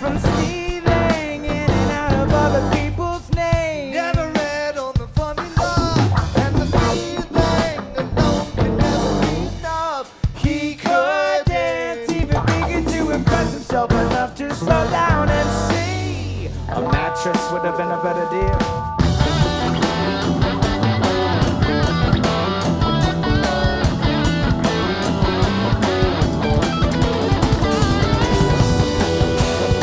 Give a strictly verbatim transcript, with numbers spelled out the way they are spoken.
from stealing in and out of other people's names. Never read on the formula and the feeling alone can never be enough. He could dance even bigger to impress himself enough to slow down and see. A mattress would have been a better deal.